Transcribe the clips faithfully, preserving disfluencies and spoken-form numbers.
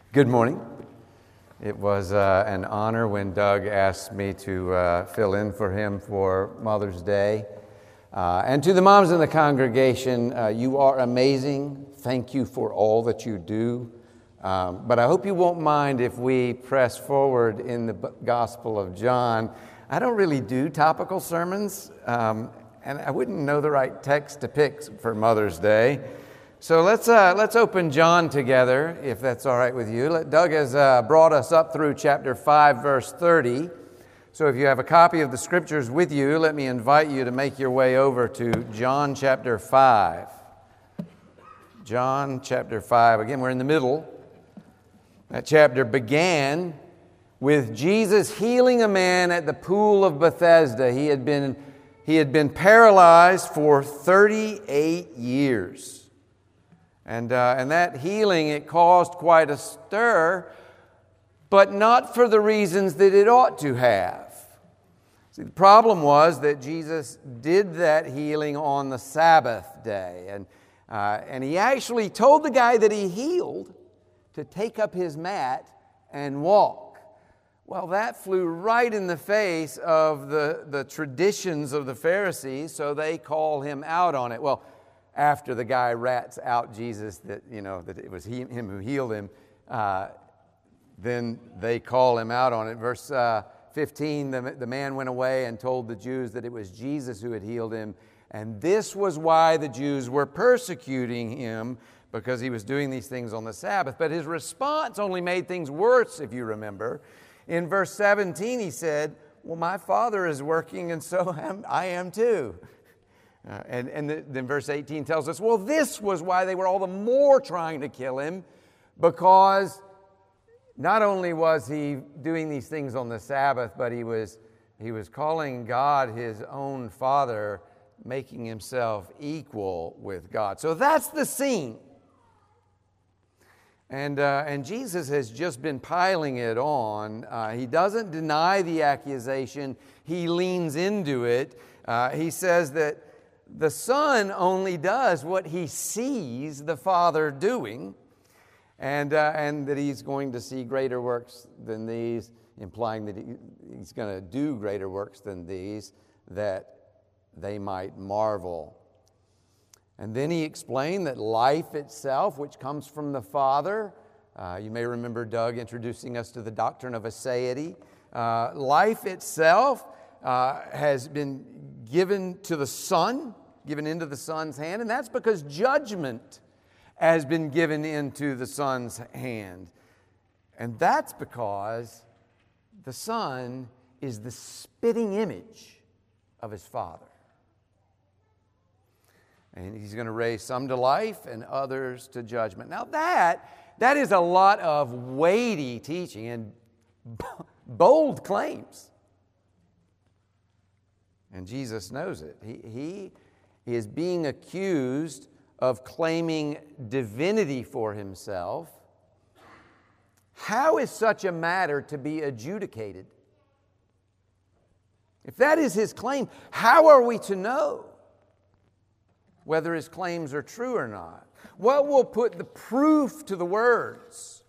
Good morning. It was uh, an honor when Doug asked me to uh, fill in for him for Mother's Day. Uh, and to the moms in the congregation, uh, you are amazing. Thank you for all that you do. Um, but I hope you won't mind if we press forward in the Gospel of John. I don't really do topical sermons, um, and I wouldn't know the right text to pick for Mother's Day. So let's uh, let's open John together, if that's all right with you. Doug has uh, brought us up through chapter five, verse thirty. So if you have a copy of the Scriptures with you, let me invite you to make your way over to John chapter five. John chapter five. Again, we're in the middle. That chapter began with Jesus healing a man at the pool of Bethesda. He had been, he had been paralyzed for thirty-eight years. And, uh, and that healing, it caused quite a stir, but not for the reasons that it ought to have. See, the problem was that Jesus did that healing on the Sabbath day. And, uh, and he actually told the guy that he healed to take up his mat and walk. Well, that flew right in the face of the, the traditions of the Pharisees, so they call him out on it. Well, after the guy rats out Jesus, that you know that it was he, him who healed him, uh, then they call him out on it. Verse uh, fifteen, the, the man went away and told the Jews that it was Jesus who had healed him, and this was why the Jews were persecuting him, because he was doing these things on the Sabbath. But his response only made things worse, if you remember. In verse seventeen, he said, well, my Father is working, and so am, I am too. Uh, and and the, then verse eighteen tells us, well, this was why they were all the more trying to kill him, because not only was he doing these things on the Sabbath, but he was he was calling God his own Father, making himself equal with God. So that's the scene. And, uh, and Jesus has just been piling it on. Uh, he doesn't deny the accusation. He leans into it. Uh, he says that the Son only does what he sees the Father doing, and, uh, and that he's going to see greater works than these, implying that he, he's going to do greater works than these, that they might marvel. And then he explained that life itself, which comes from the Father, uh, you may remember Doug introducing us to the doctrine of aseity. Uh, life itself uh, has been given to the Son, given into the Son's hand, and that's because judgment has been given into the Son's hand. And that's because the Son is the spitting image of his Father. And he's going to raise some to life and others to judgment. Now that, that is a lot of weighty teaching and bold claims. And Jesus knows it. He, he is being accused of claiming divinity for himself. How is such a matter to be adjudicated? If that is his claim, how are we to know whether his claims are true or not? What will put the proof to the words?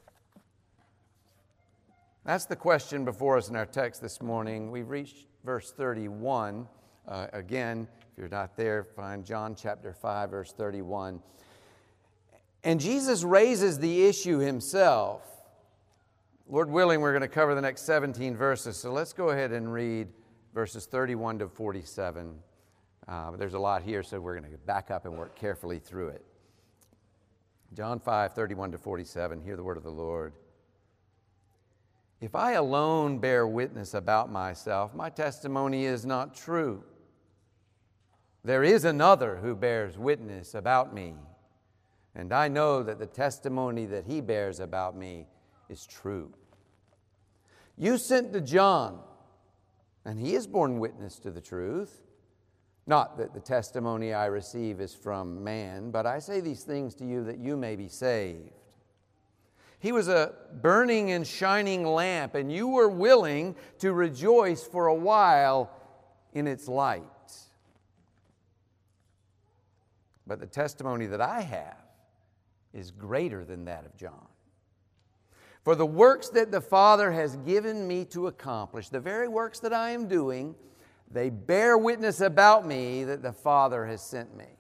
That's the question before us in our text this morning. We've reached verse thirty-one. Uh, again, if you're not there, find John chapter five, verse thirty-one. And Jesus raises the issue himself. Lord willing, we're going to cover the next seventeen verses. So let's go ahead and read verses thirty-one to forty-seven. Uh, there's a lot here, so we're going to back up and work carefully through it. John five, thirty-one to forty-seven, hear the word of the Lord. If I alone bear witness about myself, my testimony is not true. There is another who bears witness about me, and I know that the testimony that he bears about me is true. You sent to John, and he has borne witness to the truth. Not that the testimony I receive is from man, but I say these things to you that you may be saved. He was a burning and shining lamp, and you were willing to rejoice for a while in its light. But the testimony that I have is greater than that of John. For the works that the Father has given me to accomplish, the very works that I am doing, they bear witness about me that the Father has sent me.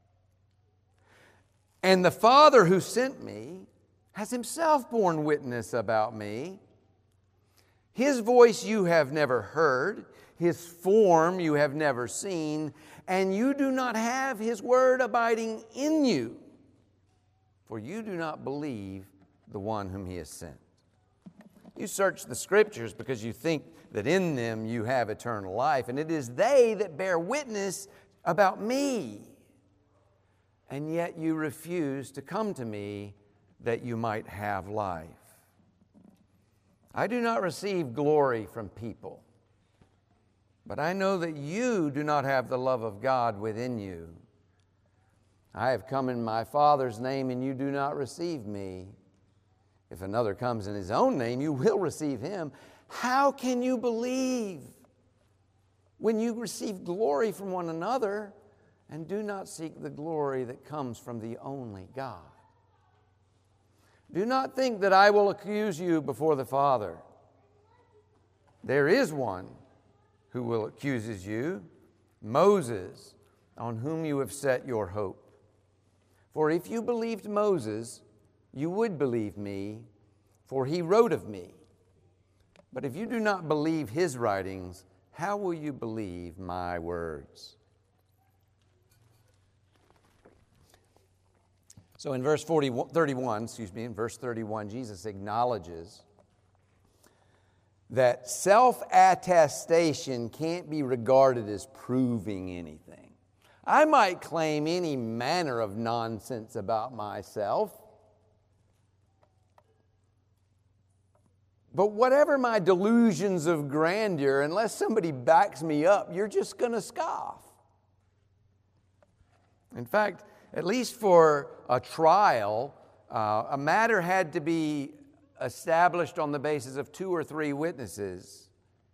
And the Father who sent me has himself borne witness about me. His voice you have never heard, his form you have never seen, and you do not have his word abiding in you, for you do not believe the one whom he has sent. You search the Scriptures because you think that in them you have eternal life, and it is they that bear witness about me. And yet you refuse to come to me that you might have life. I do not receive glory from people, but I know that you do not have the love of God within you. I have come in my Father's name, and you do not receive me. If another comes in his own name, you will receive him. How can you believe when you receive glory from one another and do not seek the glory that comes from the only God? Do not think that I will accuse you before the Father. There is one who will accuse you, Moses, on whom you have set your hope. For if you believed Moses, you would believe me, for he wrote of me. But if you do not believe his writings, how will you believe my words? So in verse forty, thirty-one, excuse me, in verse thirty-one, Jesus acknowledges that self-attestation can't be regarded as proving anything. I might claim any manner of nonsense about myself, but whatever my delusions of grandeur, unless somebody backs me up, you're just going to scoff. In fact, at least for a trial, uh, a matter had to be established on the basis of two or three witnesses.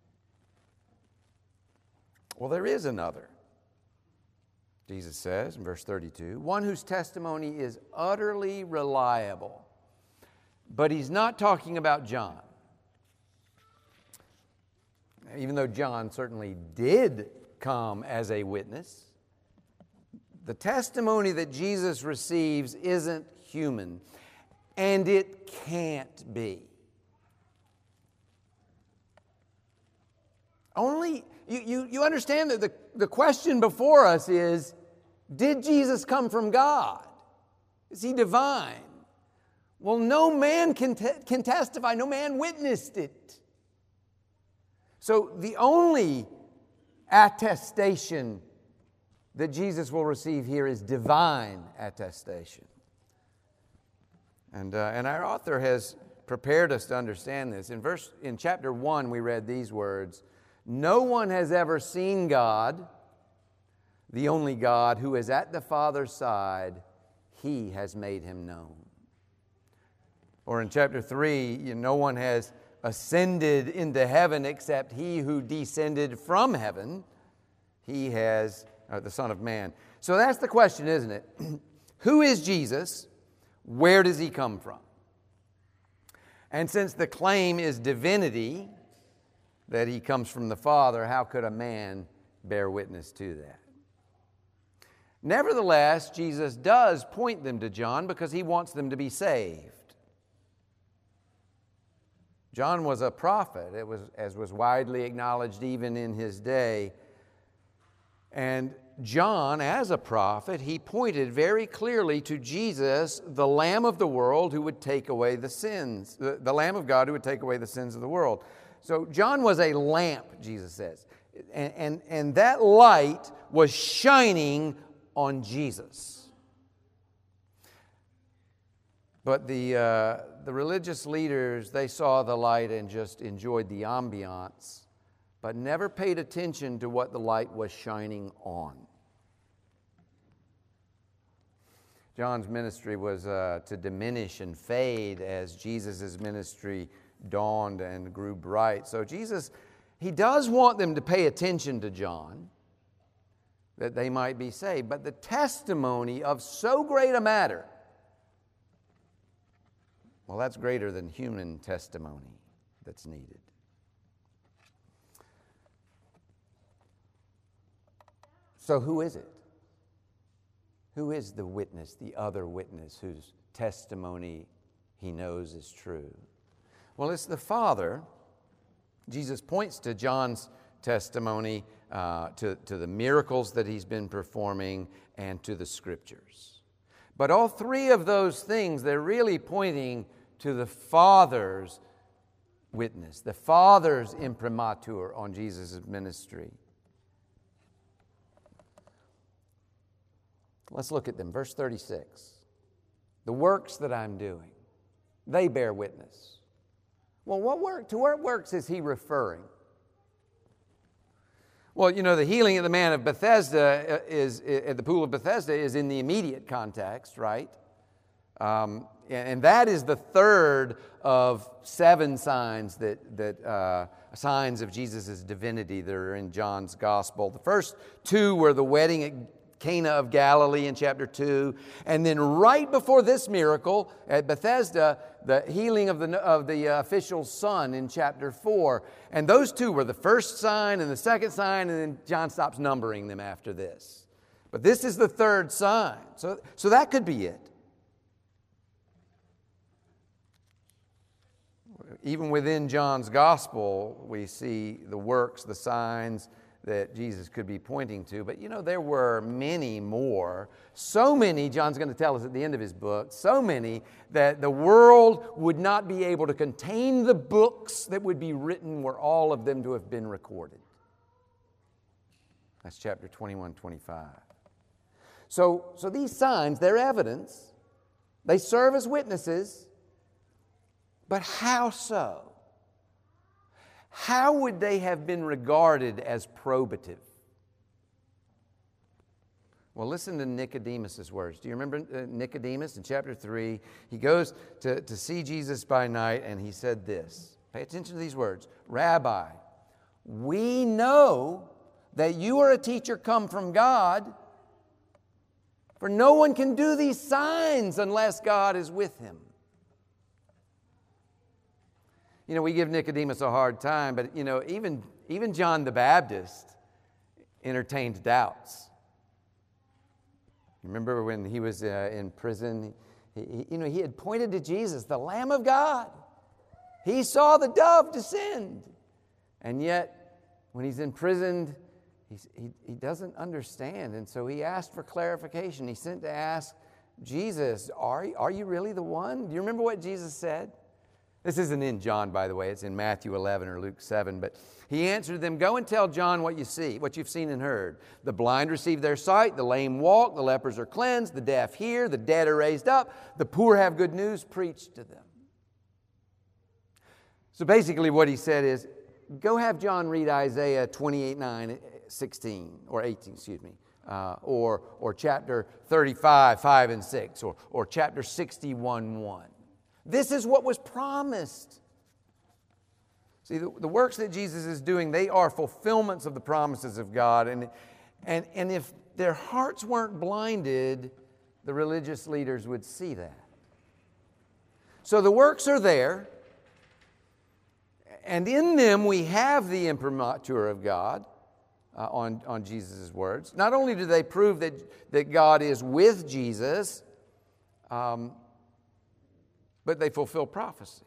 Well, there is another. Jesus says in verse thirty-two, one whose testimony is utterly reliable. But he's not talking about John. Even though John certainly did come as a witness, the testimony that Jesus receives isn't human, and it can't be. Only, you, you, you understand that the, the question before us is, did Jesus come from God? Is he divine? Well, no man can, te- can testify, no man witnessed it. So the only attestation that Jesus will receive here is divine attestation. And, uh, and our author has prepared us to understand this. In verse, in chapter one, we read these words, no one has ever seen God, the only God who is at the Father's side, he has made him known. Or in chapter three, you know, no one has ascended into heaven except he who descended from heaven. He has, uh, the Son of Man. So that's the question, isn't it? Who is Jesus? Where does he come from? And since the claim is divinity, that he comes from the Father, how could a man bear witness to that? Nevertheless, Jesus does point them to John because he wants them to be saved. John was a prophet, it was, as was widely acknowledged even in his day. And John, as a prophet, he pointed very clearly to Jesus, the Lamb of the world who would take away the sins, the, the Lamb of God who would take away the sins of the world. So John was a lamp, Jesus says. And, and, and that light was shining on Jesus. But the, uh, the religious leaders, they saw the light and just enjoyed the ambiance, but never paid attention to what the light was shining on. John's ministry was uh, to diminish and fade as Jesus' ministry dawned and grew bright. So Jesus, he does want them to pay attention to John, that they might be saved. But the testimony of so great a matter Well, that's greater than human testimony that's needed. So who is it? Who is the witness, the other witness whose testimony he knows is true? Well, it's the Father. Jesus points to John's testimony, uh, to, to the miracles that he's been performing, and to the Scriptures. But all three of those things, they're really pointing to the Father's witness, the Father's imprimatur on Jesus' ministry. Let's look at them. Verse thirty-six. The works that I'm doing, they bear witness. Well, what work, to what works is he referring? Well, you know, the healing of the man of Bethesda is, at the pool of Bethesda is in the immediate context, right? Um, and that is the third of seven signs that, that uh, signs of Jesus' divinity that are in John's gospel. The first two were the wedding at Cana of Galilee in chapter two. And then right before this miracle at Bethesda, the healing of the, of the uh, official's son in chapter four. And those two were the first sign and the second sign, and then John stops numbering them after this. But this is the third sign. So, so that could be it. Even within John's gospel, we see the works, the signs that Jesus could be pointing to. But you know, there were many more. So many, John's going to tell us at the end of his book, so many that the world would not be able to contain the books that would be written were all of them to have been recorded. That's chapter twenty-one, twenty-five. So, so these signs, they're evidence. They serve as witnesses. But how so? How would they have been regarded as probative? Well, listen to Nicodemus' words. Do you remember uh, Nicodemus in chapter three? He goes to, to see Jesus by night, and he said this. Pay attention to these words. Rabbi, we know that you are a teacher come from God, for no one can do these signs unless God is with him. You know, we give Nicodemus a hard time, but, you know, even, even John the Baptist entertained doubts. Remember when he was uh, in prison, he, he, you know, he had pointed to Jesus, the Lamb of God. He saw the dove descend. And yet, when he's imprisoned, he's, he, he doesn't understand. And so he asked for clarification. He sent to ask Jesus, are, are you really the one? Do you remember what Jesus said? This isn't in John, by the way. It's in Matthew eleven or Luke seven. But he answered them, go and tell John what you see, what you've seen and heard. The blind receive their sight, the lame walk, the lepers are cleansed, the deaf hear, the dead are raised up, the poor have good news preached to them. So basically what he said is, go have John read Isaiah twenty-eight, nine, sixteen, or eighteen, excuse me, uh, or, or chapter thirty-five, five and six, or, or chapter sixty-one, one. This is what was promised. See, the, the works that Jesus is doing, they are fulfillments of the promises of God. And, and, and if their hearts weren't blinded, the religious leaders would see that. So the works are there. And in them we have the imprimatur of God uh, on, on Jesus' words. Not only do they prove that, that God is with Jesus, um, but they fulfill prophecy.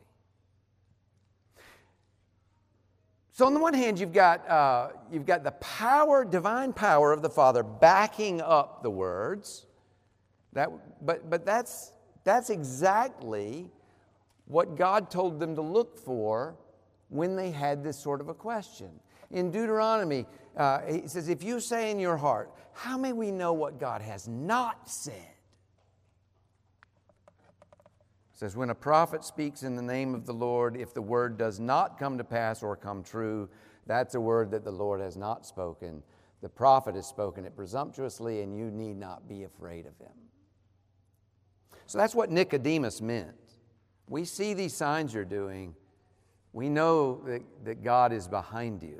So on the one hand, you've got, uh, you've got the power, divine power of the Father backing up the words. That, but but that's, that's exactly what God told them to look for when they had this sort of a question. In Deuteronomy, uh, he says, if you say in your heart, how may we know what God has not said? It says, when a prophet speaks in the name of the Lord, if the word does not come to pass or come true, that's a word that the Lord has not spoken. The prophet has spoken it presumptuously, and you need not be afraid of him. So that's what Nicodemus meant. We see these signs you're doing. We know that, that God is behind you.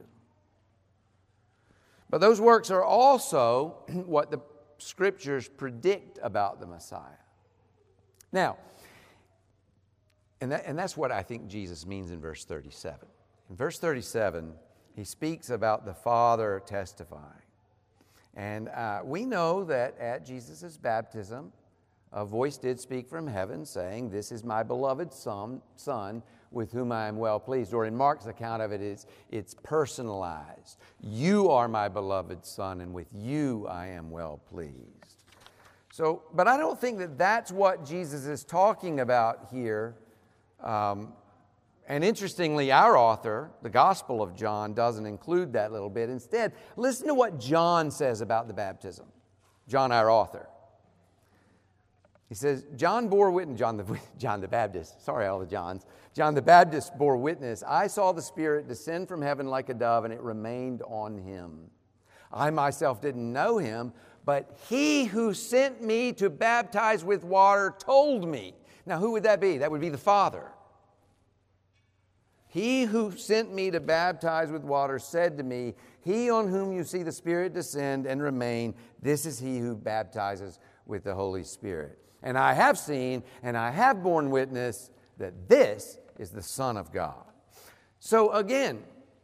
But those works are also what the Scriptures predict about the Messiah. Now, And, that, and that's what I think Jesus means in verse thirty-seven. In verse thirty-seven, he speaks about the Father testifying. And uh, we know that at Jesus' baptism, a voice did speak from heaven saying, "This is my beloved son, son with whom I am well pleased." Or in Mark's account of it, it's, it's personalized. "You are my beloved son, and with you I am well pleased." So, but I don't think that that's what Jesus is talking about here. Um, and interestingly, our author, the Gospel of John, doesn't include that little bit. Instead, listen to what John says about the baptism. John, our author. He says, John bore witness, John the, John the Baptist, sorry, all the Johns. John the Baptist bore witness, "I saw the Spirit descend from heaven like a dove, and it remained on him. I myself didn't know him, but he who sent me to baptize with water told me." Now, who would that be? That would be the Father. "He who sent me to baptize with water said to me, 'He on whom you see the Spirit descend and remain, this is he who baptizes with the Holy Spirit. And I have seen and I have borne witness that this is the Son of God.'" So again,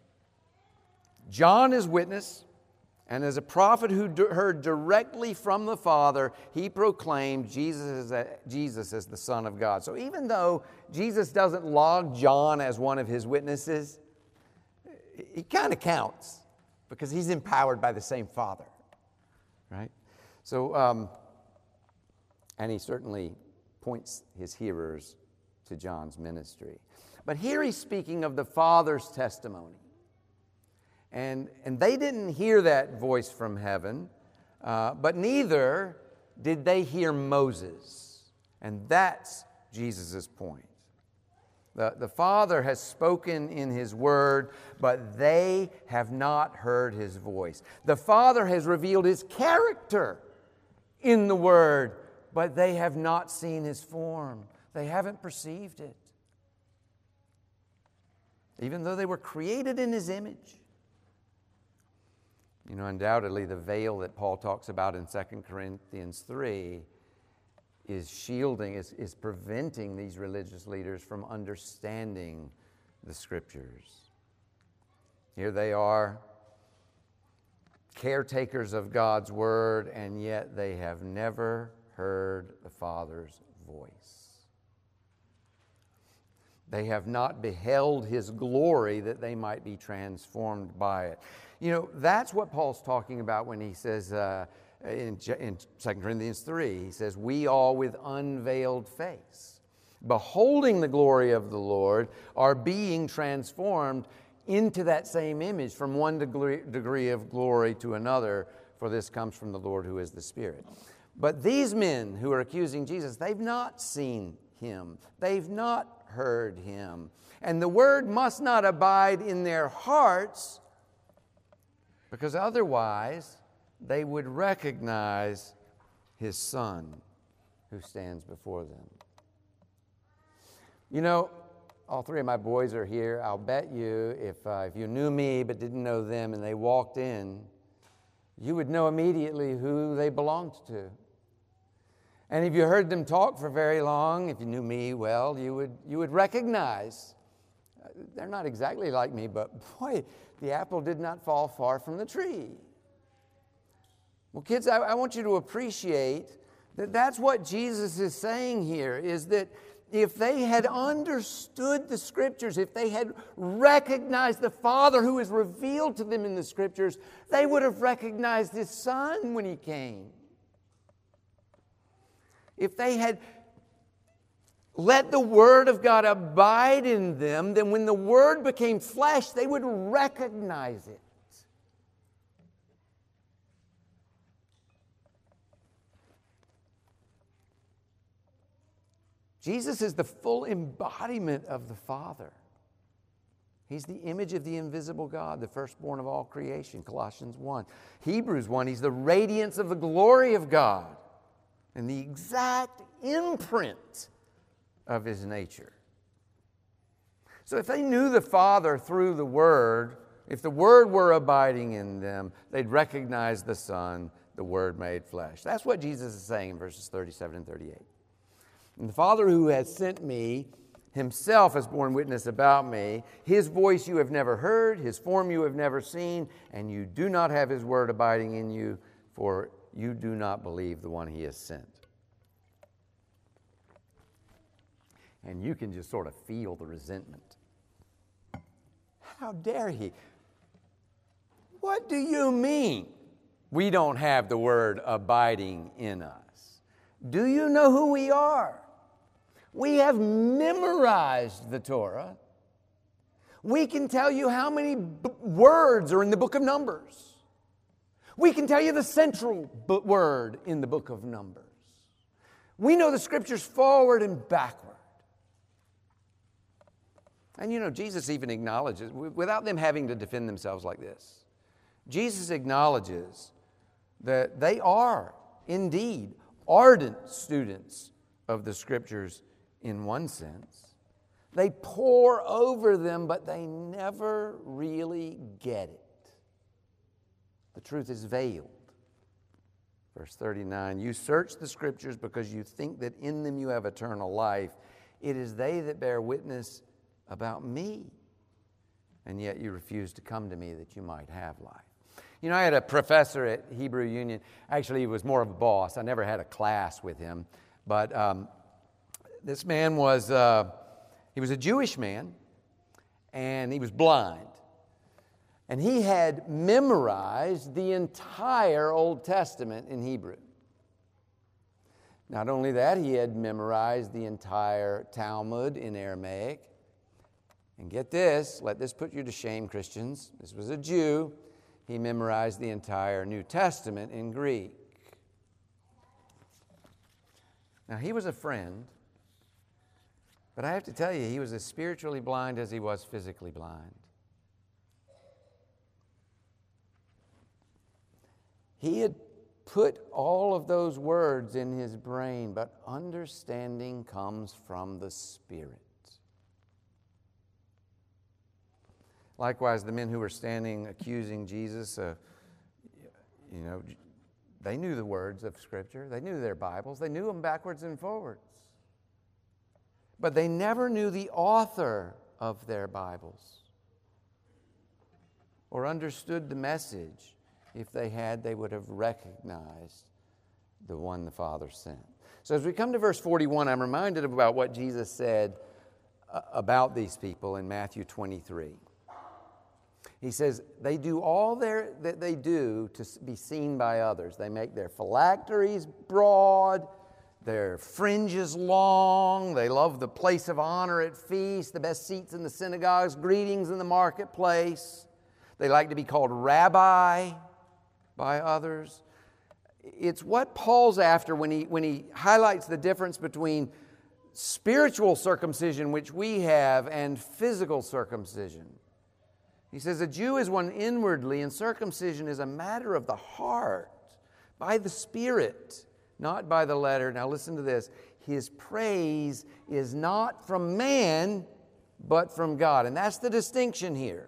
John is witness, and as a prophet who d- heard directly from the Father, he proclaimed Jesus as, a, Jesus as the Son of God. So even though Jesus doesn't log John as one of his witnesses, he kind of counts because he's empowered by the same Father, right? So, um, and he certainly points his hearers to John's ministry. But here he's speaking of the Father's testimony. And, and they didn't hear that voice from heaven, uh, but neither did they hear Moses. And that's Jesus' point. The, the Father has spoken in His Word, but they have not heard His voice. The Father has revealed His character in the Word, but they have not seen His form. They haven't perceived it. Even though they were created in His image. You know, undoubtedly the veil that Paul talks about in Second Corinthians three is shielding, is, is preventing these religious leaders from understanding the Scriptures. Here they are, caretakers of God's Word, and yet they have never heard the Father's voice. They have not beheld His glory that they might be transformed by it. You know, that's what Paul's talking about when he says uh, in, in Second Corinthians three, he says, "We all with unveiled face, beholding the glory of the Lord, are being transformed into that same image from one degree, degree of glory to another, for this comes from the Lord who is the Spirit." But these men who are accusing Jesus, they've not seen Him. They've not heard Him. And the Word must not abide in their hearts, because otherwise they would recognize His Son who stands before them. You know, all three of my boys are here. I'll bet you if, uh, if you knew me but didn't know them and they walked in, you would know immediately who they belonged to. And if you heard them talk for very long, if you knew me well, you would, you would recognize, uh, they're not exactly like me, but boy, the apple did not fall far from the tree. Well, kids, I, I want you to appreciate that that's what Jesus is saying here, is that if they had understood the Scriptures, if they had recognized the Father who is revealed to them in the Scriptures, they would have recognized His Son when He came. If they had let the Word of God abide in them, then when the Word became flesh, they would recognize it. Jesus is the full embodiment of the Father. He's the image of the invisible God, the firstborn of all creation, Colossians one. Hebrews one, He's the radiance of the glory of God and the exact imprint of His nature. So if they knew the Father through the Word, if the Word were abiding in them, they'd recognize the Son, the Word made flesh. That's what Jesus is saying in verses thirty-seven and thirty-eight. "And the Father who has sent me himself has borne witness about me. His voice you have never heard, his form you have never seen, and you do not have his word abiding in you, for you do not believe the one he has sent. And you can just sort of feel the resentment. How dare he? What do you mean we don't have the word abiding in us? Do you know who we are? We have memorized the Torah. We can tell you how many b- words are in the book of Numbers. We can tell you the central b- word in the book of Numbers. We know the scriptures forward and backward. And you know, Jesus even acknowledges, without them having to defend themselves like this, Jesus acknowledges that they are indeed ardent students of the scriptures in one sense. They pore over them, but they never really get it. The truth is veiled. Verse thirty-nine, you search the scriptures because you think that in them you have eternal life. It is they that bear witness about me, and yet you refuse to come to me that you might have life. You know, I had a professor at Hebrew Union. Actually, he was more of a boss. I never had a class with him, but um, this man was, uh, he was a Jewish man, and he was blind. And he had memorized the entire Old Testament in Hebrew. Not only that, he had memorized the entire Talmud in Aramaic. And get this, let this put you to shame, Christians. This was a Jew. He memorized the entire New Testament in Greek. Now, he was a friend, but I have to tell you, he was as spiritually blind as he was physically blind. He had put all of those words in his brain, but understanding comes from the Spirit. Likewise, the men who were standing accusing Jesus, uh, you know, they knew the words of Scripture. They knew their Bibles. They knew them backwards and forwards. But they never knew the author of their Bibles or understood the message. If they had, they would have recognized the one the Father sent. So as we come to verse forty-one, I'm reminded about what Jesus said uh, about these people in Matthew twenty-three. He says, they do all their, that they do to be seen by others. They make their phylacteries broad, their fringes long. They love the place of honor at feasts, the best seats in the synagogues, greetings in the marketplace. They like to be called rabbi by others. It's what Paul's after when he, when he highlights the difference between spiritual circumcision, which we have, and physical circumcision. He says, a Jew is one inwardly, and circumcision is a matter of the heart, by the Spirit, not by the letter. Now listen to this. His praise is not from man, but from God. And that's the distinction here.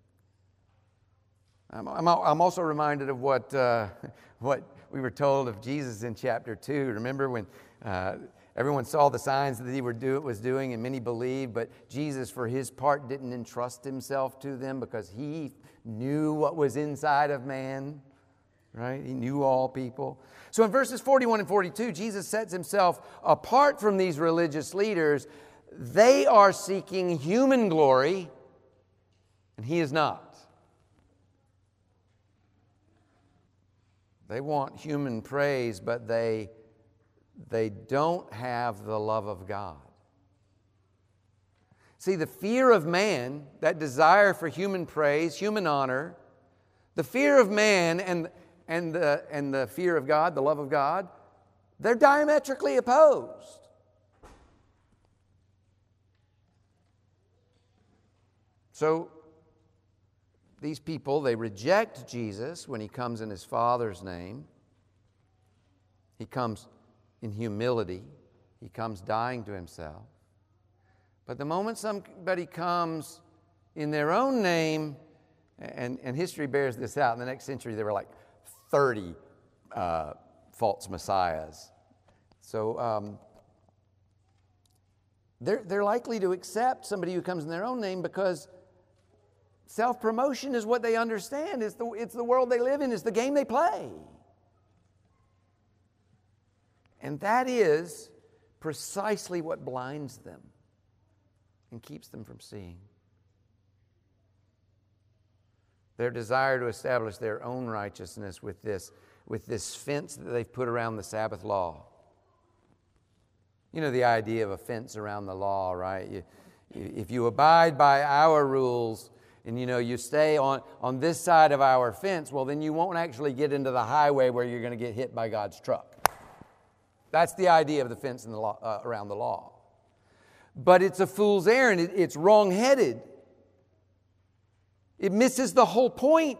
I'm, I'm, I'm also reminded of what, uh, what we were told of Jesus in chapter two. Remember when uh, everyone saw the signs that he were do, was doing, and many believed, but Jesus, for his part, didn't entrust himself to them because he knew what was inside of man, right? He knew all people. So in verses forty-one and forty-two, Jesus sets himself apart from these religious leaders. They are seeking human glory, and he is not. They want human praise, but they They don't have the love of God. See, the fear of man, that desire for human praise, human honor, the fear of man and, and, the, and the fear of God, the love of God, they're diametrically opposed. So, these people, they reject Jesus when he comes in his Father's name. He comes in humility. He comes dying to himself. But the moment somebody comes in their own name, and, and history bears this out, in the next century there were like thirty uh, false messiahs. So um, They're, they're likely to accept somebody who comes in their own name because self-promotion is what they understand. It's the, it's the world they live in. It's the game they play. And that is precisely what blinds them and keeps them from seeing. Their desire to establish their own righteousness with this, with this fence that they've put around the Sabbath law. You know the idea of a fence around the law, right? You, if you abide by our rules and you know you stay on, on this side of our fence, well then you won't actually get into the highway where you're going to get hit by God's truck. That's the idea of the fence in the law, uh, around the law. But it's a fool's errand. It, it's wrong-headed. It misses the whole point.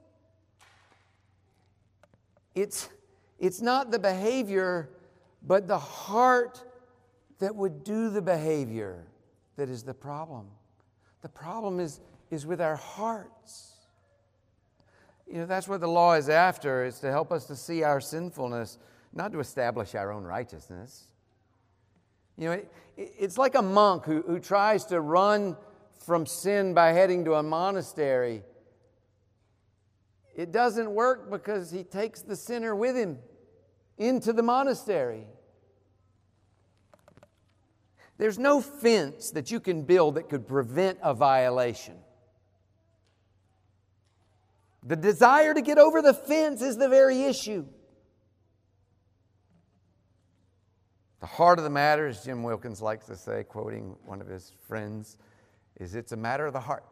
It's, it's not the behavior, but the heart that would do the behavior that is the problem. The problem is, is with our hearts. You know, that's what the law is after, is to help us to see our sinfulness, not to establish our own righteousness. You know, it, it's like a monk who, who tries to run from sin by heading to a monastery. It doesn't work because he takes the sinner with him into the monastery. There's no fence that you can build that could prevent a violation. The desire to get over the fence is the very issue. The heart of the matter, as Jim Wilkins likes to say, quoting one of his friends, is it's a matter of the heart.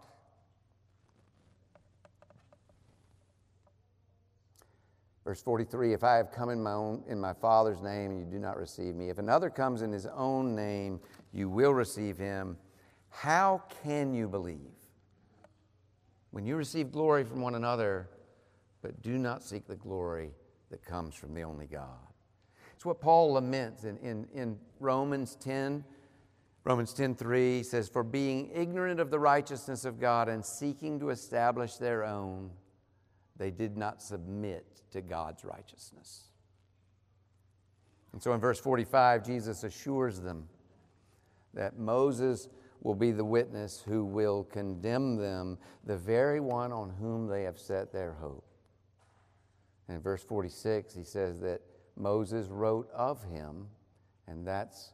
Verse forty-three, if I have come in my own in my Father's name and you do not receive me, if another comes in his own name, you will receive him. How can you believe? When you receive glory from one another, but do not seek the glory that comes from the only God. It's what Paul laments in, in, in Romans ten. Romans ten three says, for being ignorant of the righteousness of God and seeking to establish their own, they did not submit to God's righteousness. And so in verse forty-five, Jesus assures them that Moses will be the witness who will condemn them, the very one on whom they have set their hope. And in verse forty-six, he says that Moses wrote of him, and that's...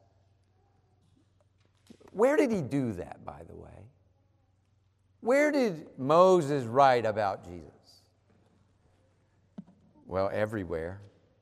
Where did he do that, by the way? Where did Moses write about Jesus? Well, everywhere.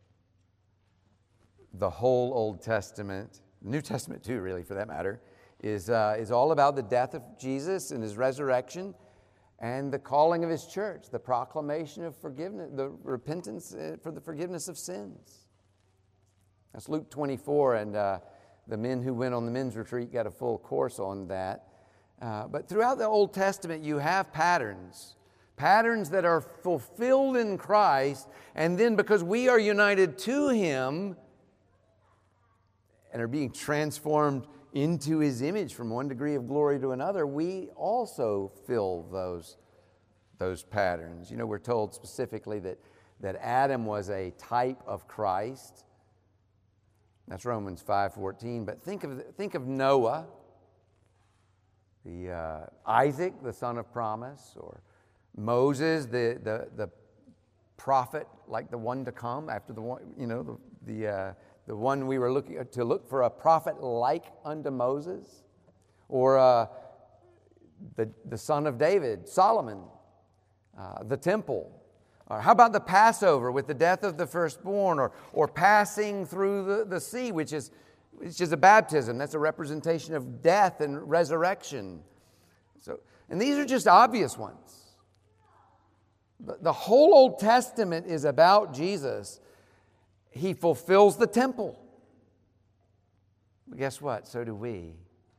The whole Old Testament, New Testament too, really, for that matter, is, uh, is all about the death of Jesus and his resurrection and the calling of his church, the proclamation of forgiveness, the repentance for the forgiveness of sins. That's Luke twenty-four, and uh, the men who went on the men's retreat got a full course on that. Uh, but throughout the Old Testament, you have patterns. Patterns that are fulfilled in Christ, and then because we are united to him and are being transformed into his image from one degree of glory to another, we also fill those, those patterns. You know, we're told specifically that, that Adam was a type of Christ. That's Romans five fourteen. But think of, think of Noah, the uh, Isaac, the son of promise, or Moses, the, the, the prophet, like the one to come after the one, you know, the, the, uh, the one we were looking to look for, a prophet like unto Moses, or uh, the, the son of David, Solomon, uh, the temple. Or how about the Passover with the death of the firstborn, or, or passing through the, the sea, which is, which is a baptism. That's a representation of death and resurrection. So, and these are just obvious ones. The, the whole Old Testament is about Jesus. He fulfills the temple. But guess what? So do we.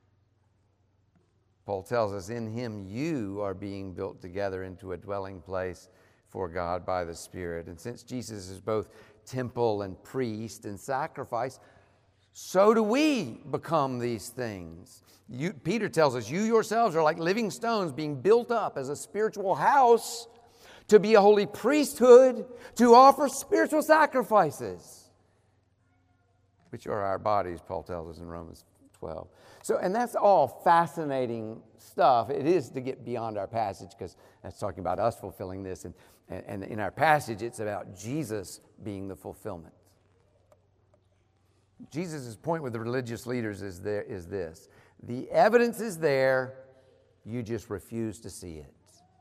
Paul tells us, in him you are being built together into a dwelling place for God by the Spirit. And since Jesus is both temple and priest and sacrifice, so do we become these things. You, Peter tells us, you yourselves are like living stones being built up as a spiritual house to be a holy priesthood, to offer spiritual sacrifices, which are our bodies, Paul tells us in Romans twelve. So, and that's all fascinating stuff. It is to get beyond our passage, because that's talking about us fulfilling this. And, and, and in our passage, it's about Jesus being the fulfillment. Jesus' point with the religious leaders is, there, is this: the evidence is there, you just refuse to see it.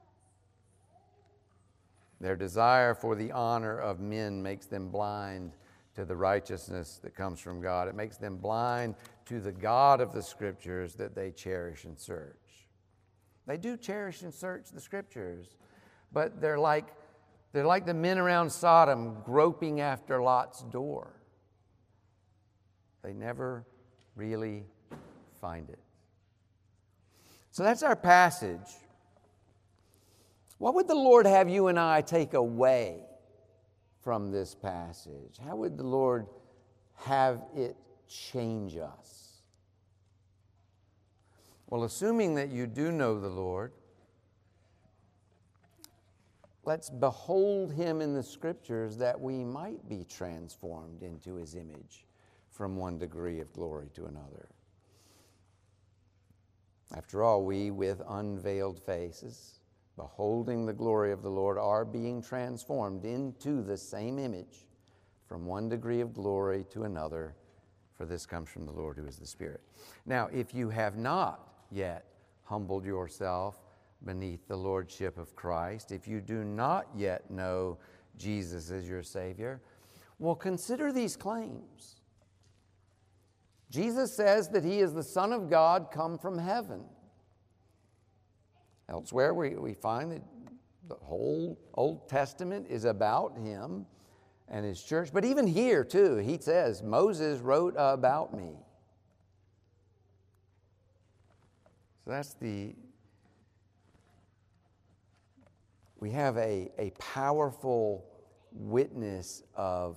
Their desire for the honor of men makes them blind to the righteousness that comes from God. It makes them blind to the God of the Scriptures that they cherish and search. They do cherish and search the Scriptures, but they're like, they're like the men around Sodom groping after Lot's door. They never really find it. So that's our passage. What would the Lord have you and I take away from this passage? How would the Lord have it change us? Well, assuming that you do know the Lord, let's behold Him in the Scriptures that we might be transformed into His image from one degree of glory to another. After all, we with unveiled faces, beholding the glory of the Lord, are being transformed into the same image from one degree of glory to another, for this comes from the Lord who is the Spirit. Now, if you have not yet humbled yourself beneath the lordship of Christ, if you do not yet know Jesus as your Savior, well, consider these claims. Jesus says that He is the Son of God come from heaven. Elsewhere, we, we find that the whole Old Testament is about Him and His church. But even here, too, He says, Moses wrote about me. So that's the... We have a, a powerful witness of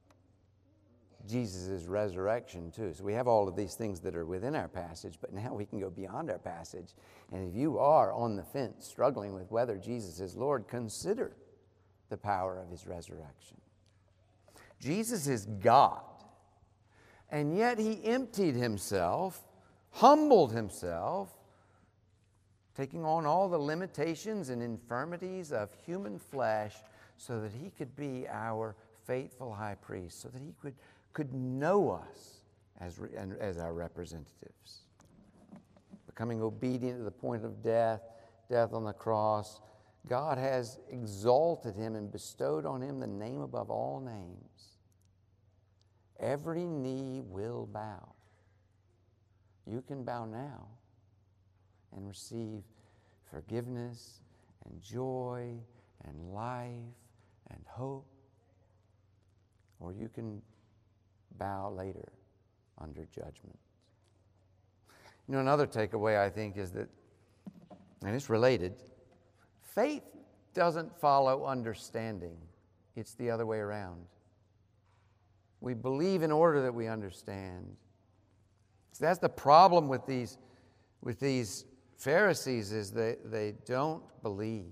Jesus' resurrection too. So we have all of these things that are within our passage, but now we can go beyond our passage. And if you are on the fence, struggling with whether Jesus is Lord, consider the power of His resurrection. Jesus is God, and yet He emptied Himself, humbled Himself, taking on all the limitations and infirmities of human flesh so that He could be our faithful high priest, so that He could could know us as, as our representatives. Becoming obedient to the point of death, death on the cross, God has exalted Him and bestowed on Him the name above all names. Every knee will bow. You can bow now and receive forgiveness and joy and life and hope. Or you can bow later under judgment. You know, another takeaway, I think, is that, and it's related, faith doesn't follow understanding. It's the other way around. We believe in order that we understand. So that's the problem with these, with these Pharisees, is they, they don't believe.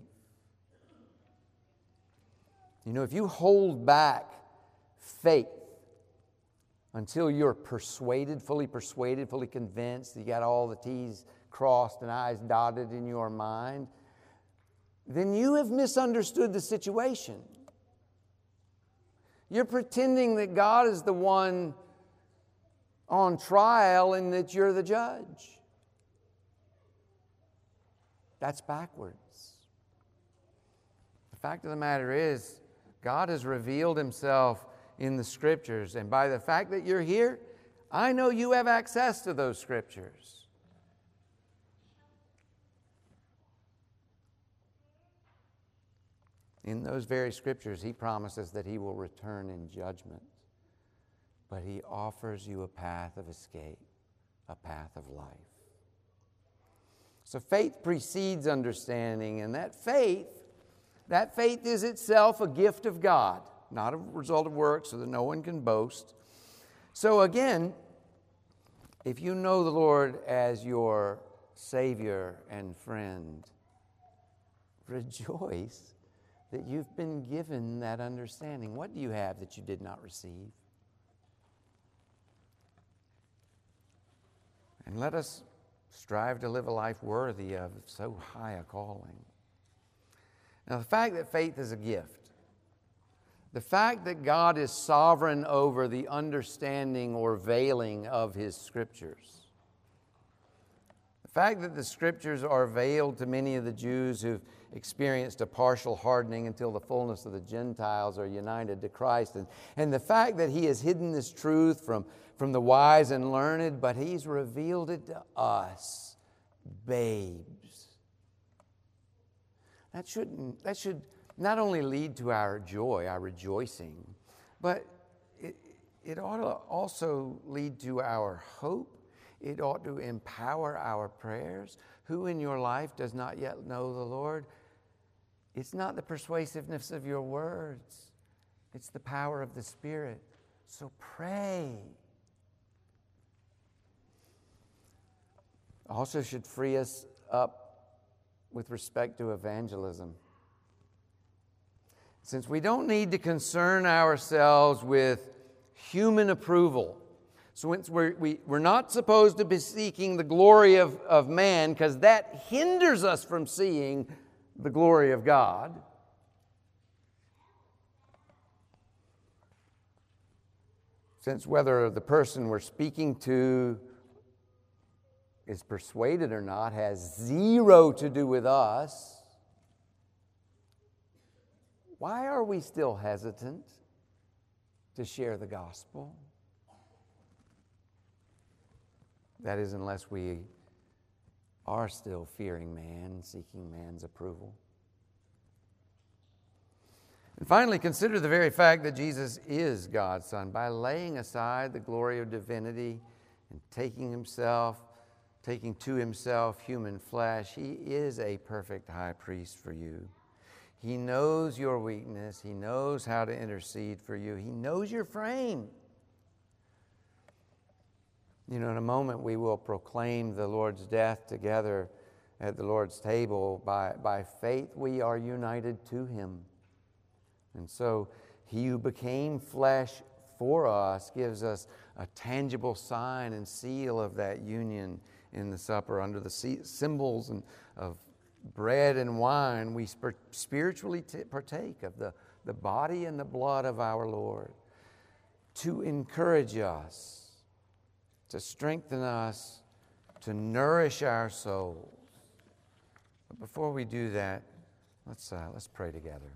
You know, if you hold back faith until you're persuaded, fully persuaded, fully convinced, you got all the T's crossed and I's dotted in your mind, then you have misunderstood the situation. You're pretending that God is the one on trial and that you're the judge. That's backwards. The fact of the matter is, God has revealed Himself in the Scriptures, and by the fact that you're here, I know you have access to those Scriptures. In those very Scriptures, He promises that He will return in judgment, but He offers you a path of escape, a path of life. So faith precedes understanding, and that faith, that faith is itself a gift of God, not a result of works, so that no one can boast. So again, if you know the Lord as your Savior and friend, rejoice that you've been given that understanding. What do you have that you did not receive? And let us strive to live a life worthy of so high a calling. Now, the fact that faith is a gift, the fact that God is sovereign over the understanding or veiling of His Scriptures, the fact that the Scriptures are veiled to many of the Jews who've experienced a partial hardening until the fullness of the Gentiles are united to Christ, and, and the fact that He has hidden this truth from, from the wise and learned, but He's revealed it to us, babes. That shouldn't, that should not only lead to our joy, our rejoicing, but it, it ought to also lead to our hope. It ought to empower our prayers. Who in your life does not yet know the Lord? It's not the persuasiveness of your words. It's the power of the Spirit. So pray. Also should free us up with respect to evangelism. Since we don't need to concern ourselves with human approval, so we're, we, we're not supposed to be seeking the glory of, of man, because that hinders us from seeing the glory of God. Since whether the person we're speaking to is persuaded or not has zero to do with us, why are we still hesitant to share the gospel? That is, unless we are still fearing man, seeking man's approval. And finally, consider the very fact that Jesus is God's Son. By laying aside the glory of divinity and taking himself, taking to himself human flesh, he is a perfect high priest for you. He knows your weakness. He knows how to intercede for you. He knows your frame. You know, in a moment we will proclaim the Lord's death together at the Lord's table. By, by faith we are united to him. And so he who became flesh for us gives us a tangible sign and seal of that union in the supper. Under the symbols and of bread and wine, we spiritually t- partake of the, the body and the blood of our Lord to encourage us, to strengthen us, to nourish our souls. But before we do that, let's, uh, let's pray together.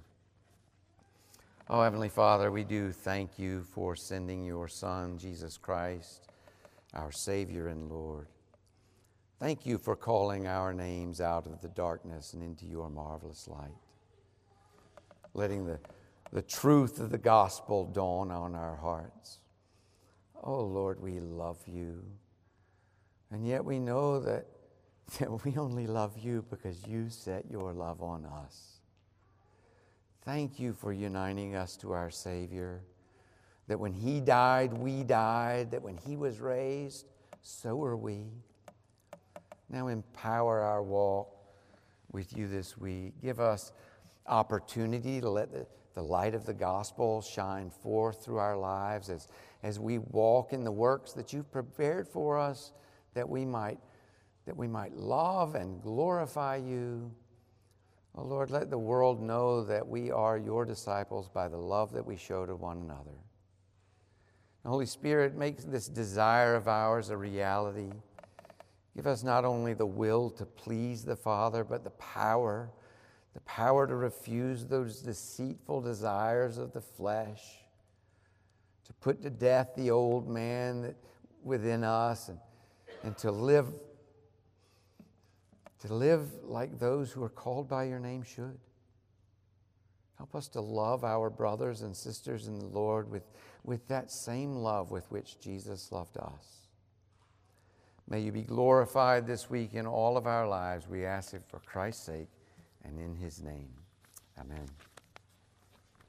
Oh, Heavenly Father, we do thank you for sending your Son, Jesus Christ, our Savior and Lord. Thank you for calling our names out of the darkness and into your marvelous light, letting the, the truth of the gospel dawn on our hearts. Oh, Lord, we love you. And yet we know that, that we only love you because you set your love on us. Thank you for uniting us to our Savior, that when he died, we died, that when he was raised, so are we. Now empower our walk with you this week. Give us opportunity to let the, the light of the gospel shine forth through our lives as, as we walk in the works that you've prepared for us, that we might, that we might love and glorify you. Oh Lord, let the world know that we are your disciples by the love that we show to one another. The Holy Spirit, make this desire of ours a reality. Give us not only the will to please the Father, but the power, the power to refuse those deceitful desires of the flesh, to put to death the old man that within us, and, and to live to live like those who are called by your name should. Help us to love our brothers and sisters in the Lord with, with that same love with which Jesus loved us. May you be glorified this week in all of our lives. We ask it for Christ's sake and in his name. Amen.